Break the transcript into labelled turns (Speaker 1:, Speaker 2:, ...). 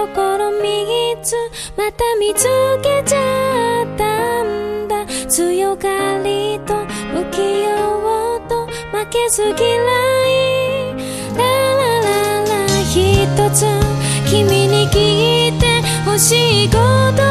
Speaker 1: ところ3つまた見つけちゃったんだ。強がりと不器用と負けず嫌い、ララララ。一つ君に聞いて欲しいこと